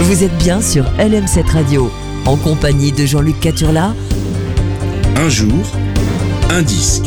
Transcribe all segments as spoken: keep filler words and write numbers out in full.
Vous êtes bien sur L M sept Radio, en compagnie de Jean-Luc Caturla. Un jour, un disque.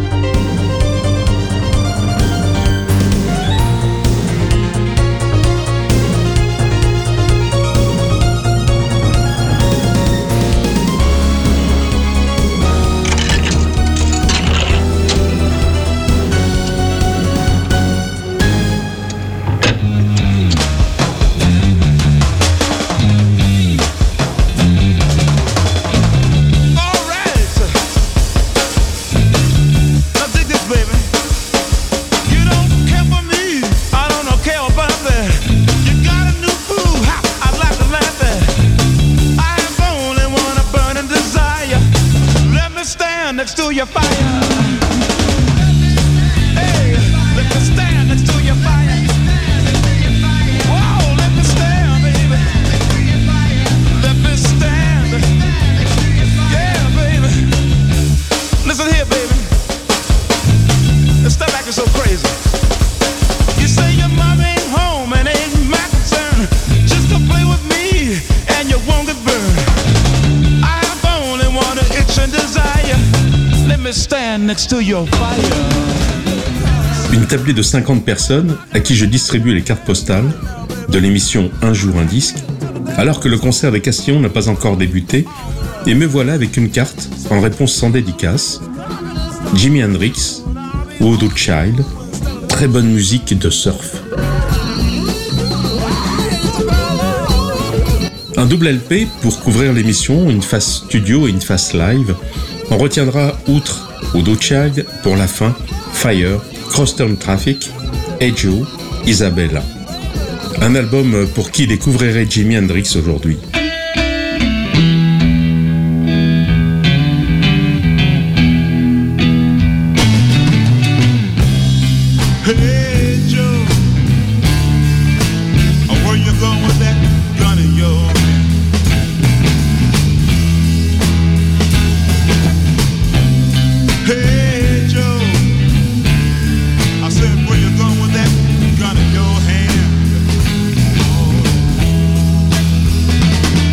Une tablée de cinquante personnes à qui je distribue les cartes postales de l'émission Un jour un disque, alors que le concert des Castillons n'a pas encore débuté, et me voilà avec une carte en réponse sans dédicace. Jimi Hendrix, Voodoo Child, très bonne musique de surf. Un double L P pour couvrir l'émission, une face studio et une face live. On retiendra, outre Voodoo Child, pour la fin, Fire, Crosstown Traffic, Hey Joe, Isabella. Un album pour qui découvrirait Jimi Hendrix aujourd'hui. Hey Joe, where you going with that gun of yours? Hey Joe, I said, where you going with that gun in your hand?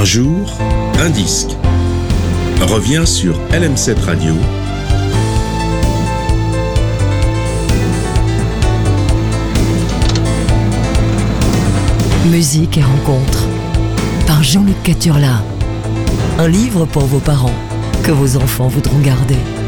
jour, un disque. Reviens sur L M sept Radio. Musique et rencontres par Jean-Luc Caturla. Un livre pour vos parents que vos enfants voudront garder.